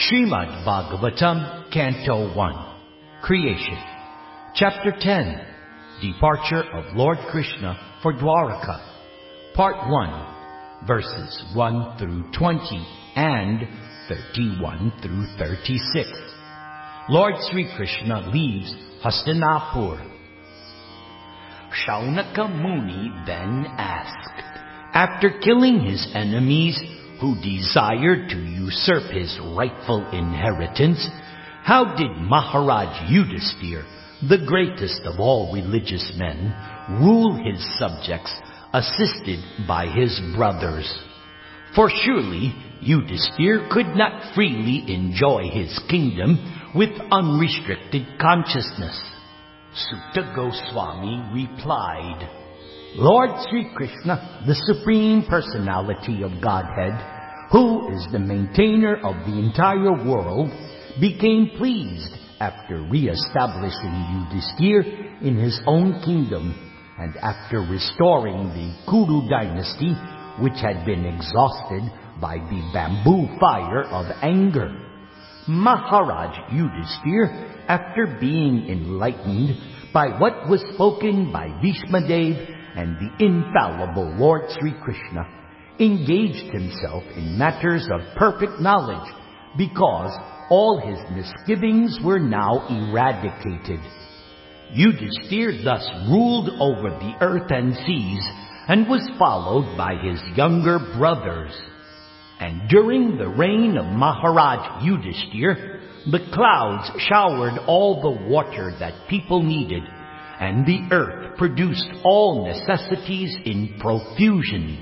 Srimad Bhagavatam, Canto 1, Creation. Chapter 10, Departure of Lord Krishna for Dwaraka. Part 1, verses 1 through 20 and 31 through 36. Lord Sri Krishna leaves Hastinapur. Shaunaka Muni then asked, after killing his enemies who desired to usurp his rightful inheritance, how did Maharaj Yudhisthira, the greatest of all religious men, rule his subjects, assisted by his brothers? For surely Yudhisthira could not freely enjoy his kingdom with unrestricted consciousness. Sutta Goswami replied, Lord Sri Krishna, the Supreme Personality of Godhead, who is the maintainer of the entire world, became pleased after re-establishing Yudhisthira in his own kingdom and after restoring the Kuru dynasty, which had been exhausted by the bamboo fire of anger. Maharaj Yudhisthira, after being enlightened by what was spoken by Bhishmadev and the infallible Lord Sri Krishna, engaged himself in matters of perfect knowledge, because all his misgivings were now eradicated. Yudhisthira thus ruled over the earth and seas, and was followed by his younger brothers. And during the reign of Maharaj Yudhisthira, the clouds showered all the water that people needed, and the earth produced all necessities in profusion.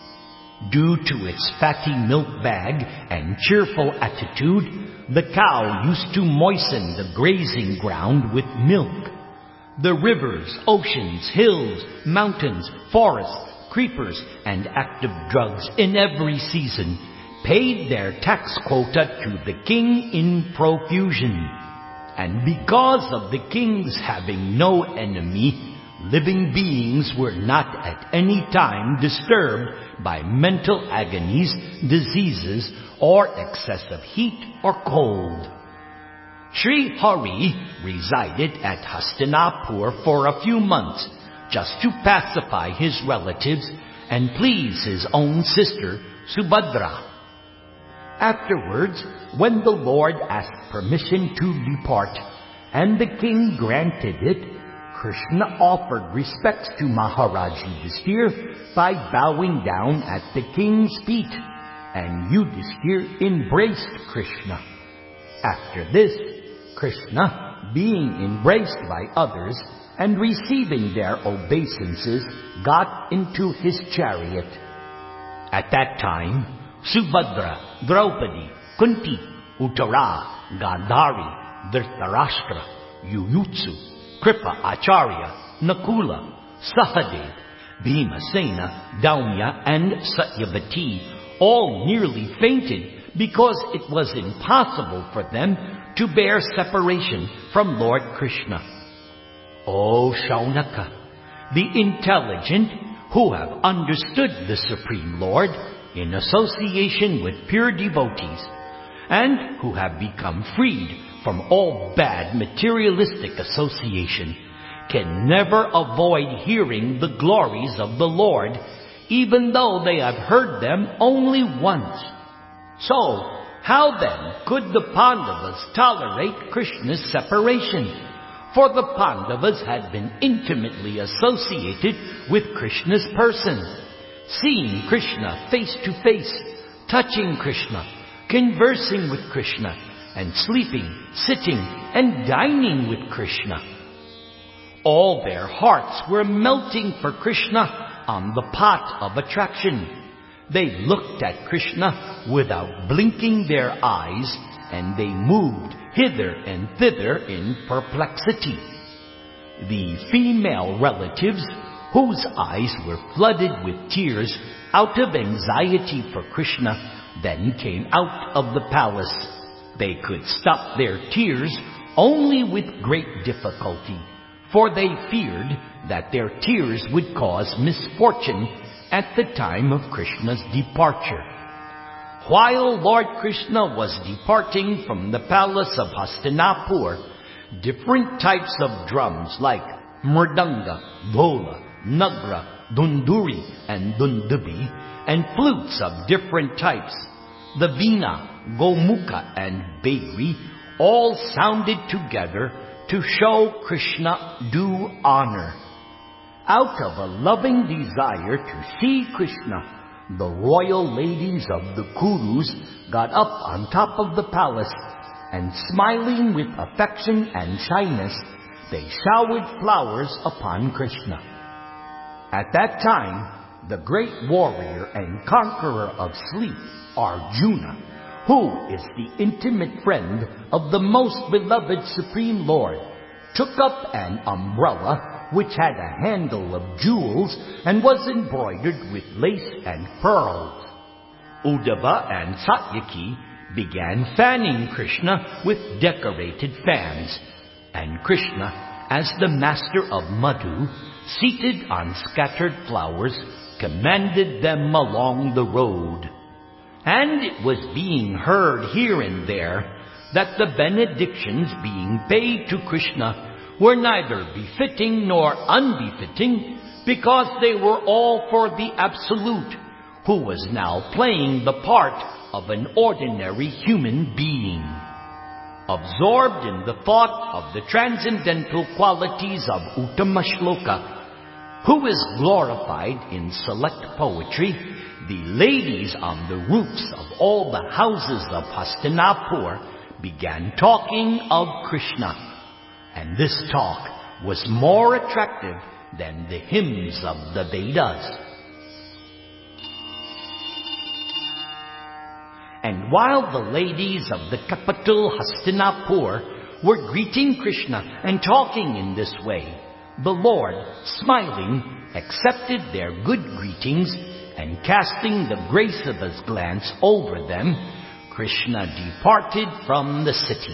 Due to its fatty milk bag and cheerful attitude, the cow used to moisten the grazing ground with milk. The rivers, oceans, hills, mountains, forests, creepers, and active drugs in every season paid their tax quota to the king in profusion. And because of the king's having no enemy, living beings were not at any time disturbed by mental agonies, diseases, or excessive heat or cold. Sri Hari resided at Hastinapur for a few months, just to pacify his relatives and please his own sister Subhadra. Afterwards, when the Lord asked permission to depart, and the king granted it, Krishna offered respects to Maharaj Yudhisthira by bowing down at the king's feet, and Yudhisthira embraced Krishna. After this, Krishna, being embraced by others and receiving their obeisances, got into his chariot. At that time, Subhadra, Draupadi, Kunti, Uttara, Gandhari, Dhritarashtra, Yuyutsu, Kripa Acharya, Nakula, Sahadev, Bhimasena, Daumya, and Satyavati all nearly fainted because it was impossible for them to bear separation from Lord Krishna. O Shaunaka, the intelligent who have understood the Supreme Lord in association with pure devotees, and who have become freed from all bad materialistic association, can never avoid hearing the glories of the Lord, even though they have heard them only once. So, how then could the Pandavas tolerate Krishna's separation? For the Pandavas had been intimately associated with Krishna's person, seeing Krishna face to face, touching Krishna, conversing with Krishna, and sleeping, sitting, and dining with Krishna. All their hearts were melting for Krishna on the pot of attraction. They looked at Krishna without blinking their eyes, and they moved hither and thither in perplexity. The female relatives, whose eyes were flooded with tears out of anxiety for Krishna, then came out of the palace. They could stop their tears only with great difficulty, for they feared that their tears would cause misfortune at the time of Krishna's departure. While Lord Krishna was departing from the palace of Hastinapur, different types of drums like mridanga, dhola, nagra, dunduri, and dundubi, and flutes of different types, the veena, gomukha, and begri, all sounded together to show Krishna due honor. Out of a loving desire to see Krishna, the royal ladies of the Kurus got up on top of the palace, and smiling with affection and shyness, they showered flowers upon Krishna. At that time, the great warrior and conqueror of sleep, Arjuna, who is the intimate friend of the most beloved Supreme Lord, took up an umbrella which had a handle of jewels and was embroidered with lace and pearls. Uddhava and Satyaki began fanning Krishna with decorated fans, and Krishna, as the master of Madhu, seated on scattered flowers, commanded them along the road. And it was being heard here and there that the benedictions being paid to Krishna were neither befitting nor unbefitting, because they were all for the Absolute, who was now playing the part of an ordinary human being. Absorbed in the thought of the transcendental qualities of Uttama Shloka, who is glorified in select poetry, the ladies on the roofs of all the houses of Hastinapur began talking of Krishna. And this talk was more attractive than the hymns of the Vedas. And while the ladies of the capital Hastinapur were greeting Krishna and talking in this way, the Lord, smiling, accepted their good greetings, and casting the grace of his glance over them, Krishna departed from the city.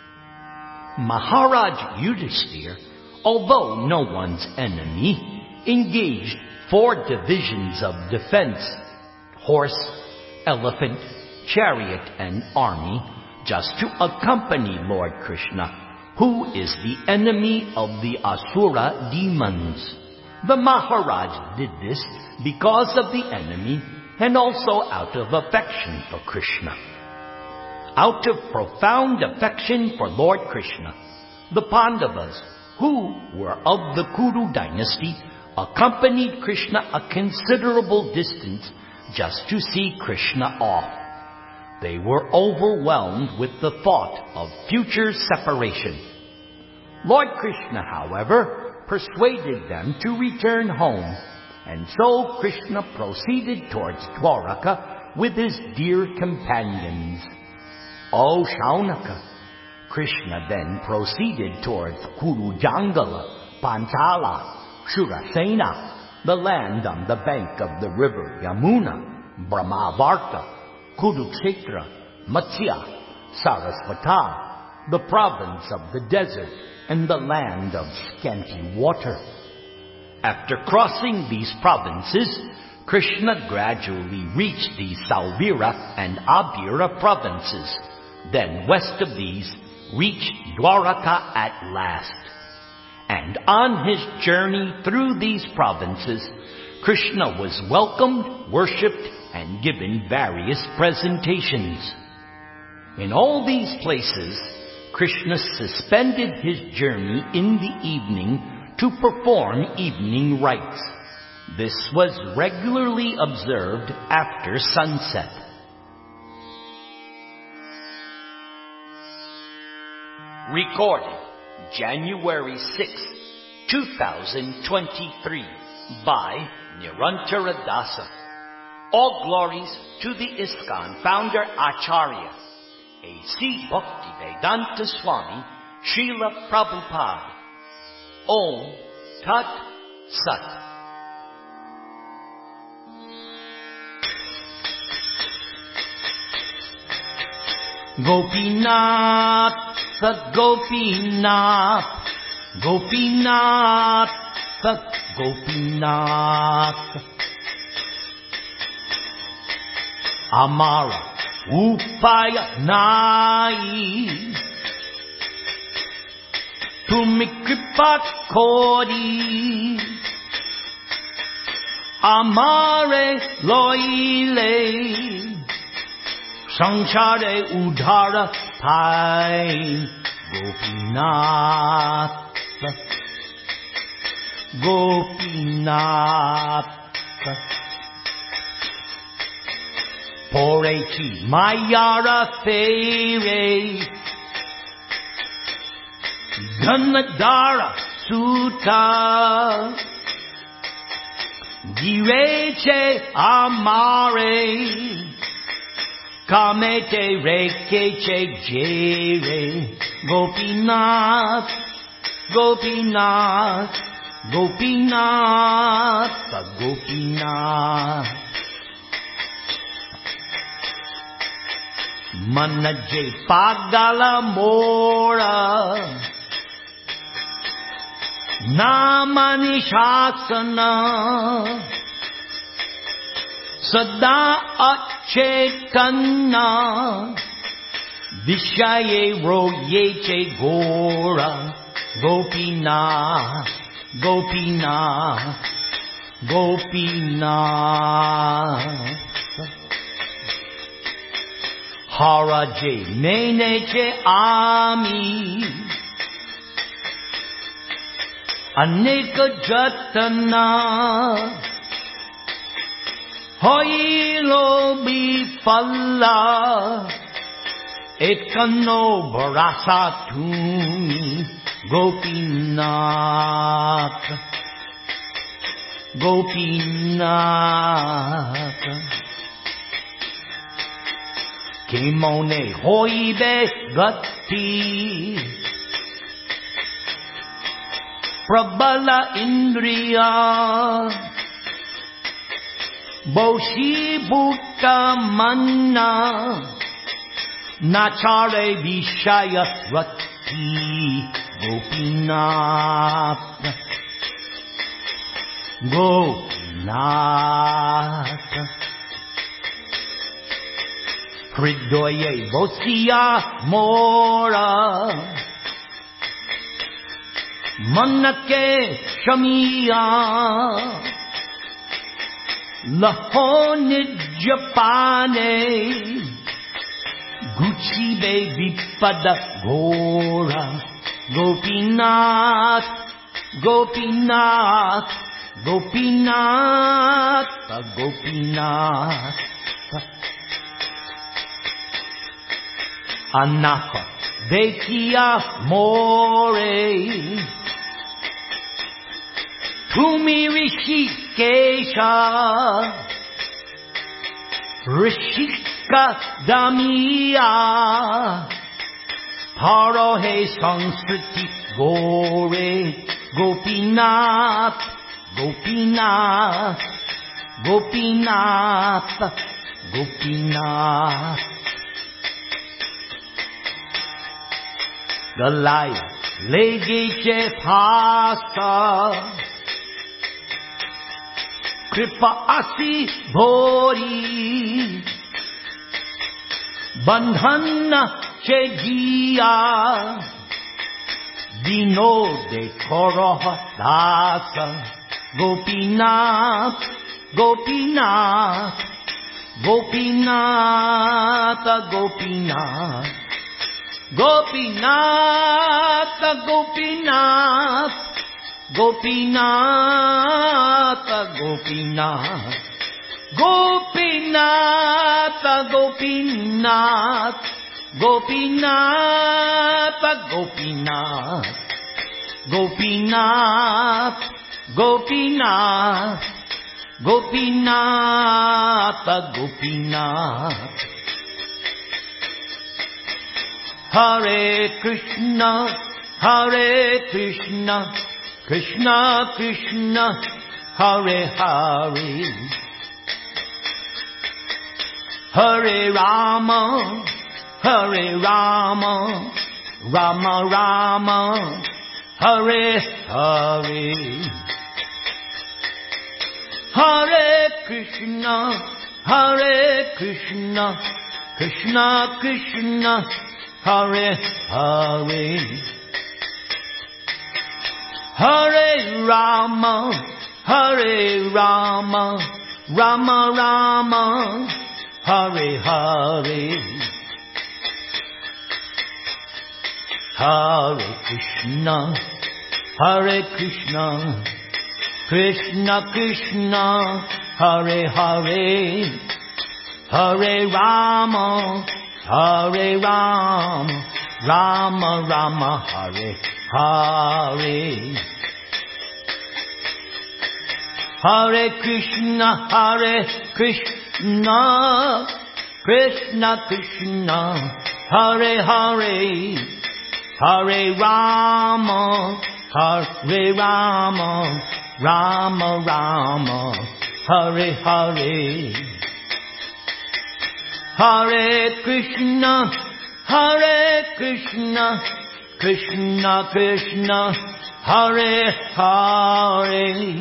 Maharaj Yudhishthir, although no one's enemy, engaged 4 divisions of defense, horse, elephant, chariot, and army, just to accompany Lord Krishna, who is the enemy of the Asura demons. The Maharaj did this because of the enemy and also out of affection for Krishna. Out of profound affection for Lord Krishna, the Pandavas, who were of the Kuru dynasty, accompanied Krishna a considerable distance just to see Krishna off. They were overwhelmed with the thought of future separation. Lord Krishna, however, persuaded them to return home, and so Krishna proceeded towards Dwaraka with his dear companions. O Shaunaka, Krishna then proceeded towards Kurujangala, Panchala, Shurasena, the land on the bank of the river Yamuna, Brahmavarta, Kurukshetra, Matsya, Sarasvata, the province of the desert, and the land of scanty water. After crossing these provinces, Krishna gradually reached the Sauvira and Abhira provinces, then west of these reached Dwaraka at last. And on his journey through these provinces, Krishna was welcomed, worshipped, and given various presentations. In all these places, Krishna suspended his journey in the evening to perform evening rites. This was regularly observed after sunset. Recorded January 6, 2023 by Nirantara Dasa. All glories to the ISKCON founder Acharya, A.C. Bhaktivedanta Swami, Srila Prabhupada. Om Tat Sat. Gopinath, Sat Gopinath, Gopinath, Sat Gopinath. Amara, upaya nai, tumi kripa kori, amare loile, sanchare udara pai, Gopinath, Gopinath. Porechi Mayara Fere, Ganadara Sutta, Gireche Amare, Kamete Rekeche Jere, Gopinath, Gopinath, Gopinath, Gopinath. Manaje Pagala Mora, Namani Shasana, Sada Achetana, Vishaye Royeche Gora, Gopinath, Gopinath, Gopinath. Haraje Meneche Ami, Anika Jatana, Hoilo Bifalla, Ekano Barasatuni, Gopinath, Gopinath. Kimone hoibe gatti, Prabala Indriya, Boshi Bhutta Manna, Nachare Vishaya Rati, Gopinath, Gopinath. Hridoye Vosia Mora, Manake Shamia, Lahone Japane, Gucci Baby Pada Gora, Gopinath, Gopinath, Gopinath, Gopinath. Anapa Vekia More, Tumi Rishikesha, Rishika Damia, Parohe Sanskriti Gore, Gopinath, Gopinath, Gopinath, Gopinath. Galaya Legiche Phasa, Kripa Asi Bhori, Bandhana Chegia, Dino de Koroha Dasa, Gopinath, Gopinath, Gopinath, Gopinath. Gopinath, Gopinath, Gopinath, Gopinath, Gopinath, Gopinath, Gopinath, Gopinath, Gopinath, Gopinath, Gopinath, Gopinath. Hare Krishna, Hare Krishna, Krishna Krishna, Hare Hare, Hare Rama, Hare Rama, Rama Rama, Hare Hare, Hare Krishna, Hare Krishna, Krishna Krishna, Hare Hare, Hare Rama, Hare Rama, Rama Rama, Hare Hare, Hare Krishna, Hare Krishna, Krishna Krishna, Hare Hare, Hare Rama, Hare Rama, Rama Rama, Hare Hare, Hare Krishna, Hare Krishna, Krishna Krishna, Hare Hare, Hare Rama, Hare Rama, Rama Rama, Hare Hare, Hare Krishna, Hare Krishna, Krishna Krishna, Hare Hare,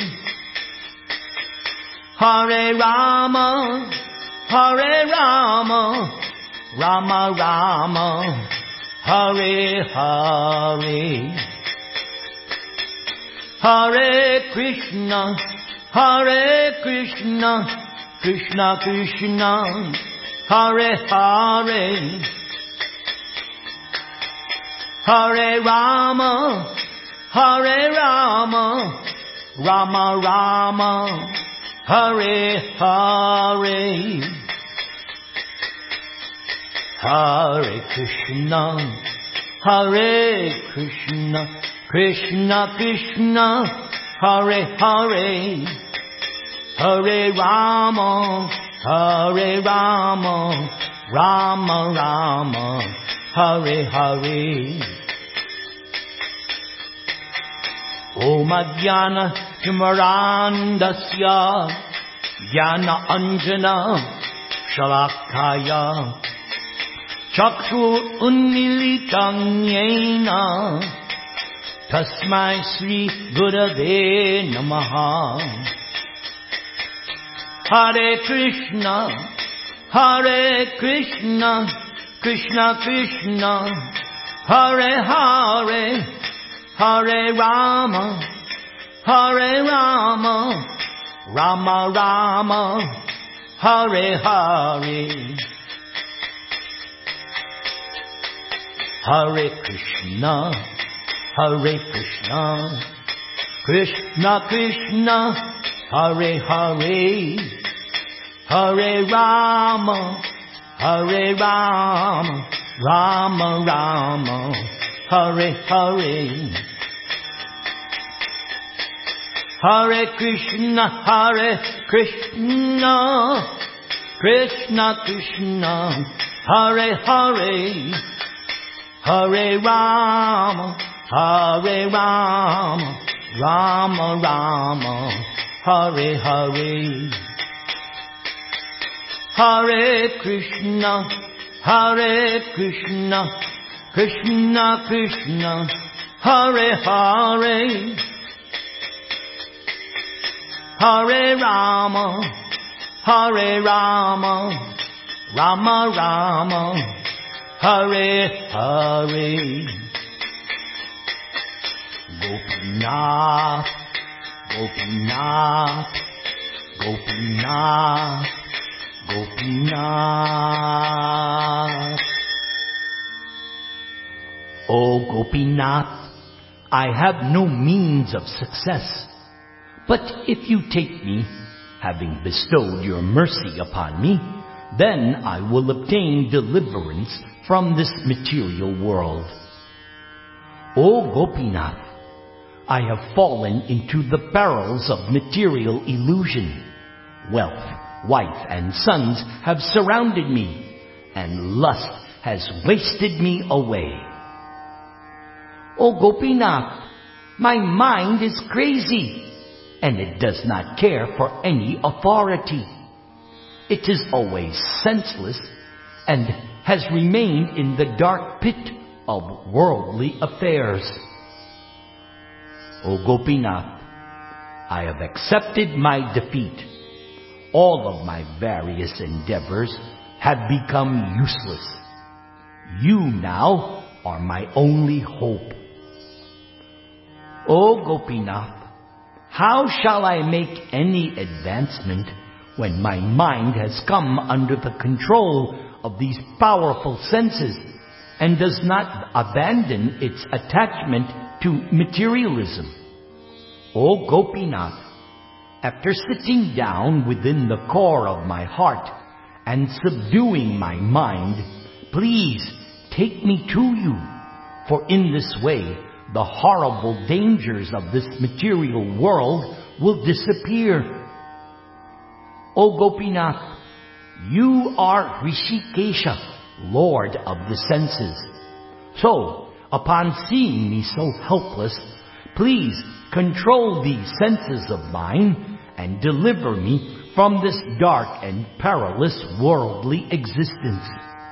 Hare Rama, Hare Rama, Rama Rama, Hare Hare, Hare Krishna, Hare Krishna, Krishna Krishna, Hare Hare, Hare Rama, Hare Rama, Rama Rama, Hare Hare, Hare Krishna, Hare Krishna, Krishna Krishna, Hare Hare, Hare Rama, Hare Rama, Rama Rama, Hare Hare. Om Ajnana Timarandasya Jnana Anjana Shalakaya Chakshur Unmilitam Yena Tasmai Sri Gurave Namaha. Hare Krishna, Hare Krishna, Krishna Krishna, Hare Hare, Hare Rama, Hare Rama, Rama Rama, Hare Hare, Hare Krishna, Hare Krishna, Krishna Krishna, Hare Hare, Hare Rama, Hare Rama, Rama Rama, Hare Hare, Hare Krishna, Hare Krishna, Krishna Krishna, Hare Hare, Hare Rama, Hare Rama, Rama Rama, Hare Hare, Hare Krishna, Hare Krishna, Krishna Krishna, Hare Hare, Hare Rama, Hare Rama, Rama Rama, Hare Hare. Gopinath, Gopinath, Gopinath, Gopinath. O Gopinath, I have no means of success, but if you take me, having bestowed your mercy upon me, then I will obtain deliverance from this material world. O Gopinath, I have fallen into the perils of material illusion. Wealth, wife, and sons have surrounded me, and lust has wasted me away. O Gopinath, my mind is crazy, and it does not care for any authority. It is always senseless, and has remained in the dark pit of worldly affairs. O Gopinath, I have accepted my defeat. All of my various endeavors have become useless. You now are my only hope. O Gopinath, how shall I make any advancement when my mind has come under the control of these powerful senses and does not abandon its attachment to materialism? O Gopinath, after sitting down within the core of my heart and subduing my mind, please take me to you, for in this way the horrible dangers of this material world will disappear. O Gopinath, you are Rishikesha, Lord of the senses. So, upon seeing me so helpless, please control these senses of mine and deliver me from this dark and perilous worldly existence.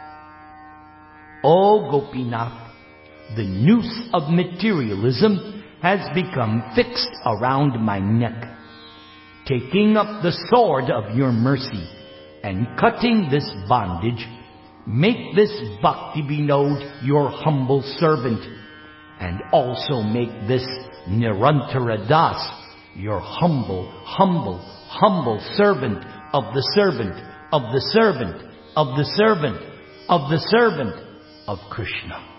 O Gopinath, the noose of materialism has become fixed around my neck. Taking up the sword of your mercy and cutting this bondage, make this Bhakti Vinod your humble servant, and also make this Nirantara Das your humble servant of the servant of the servant of the servant of the servant of Krishna.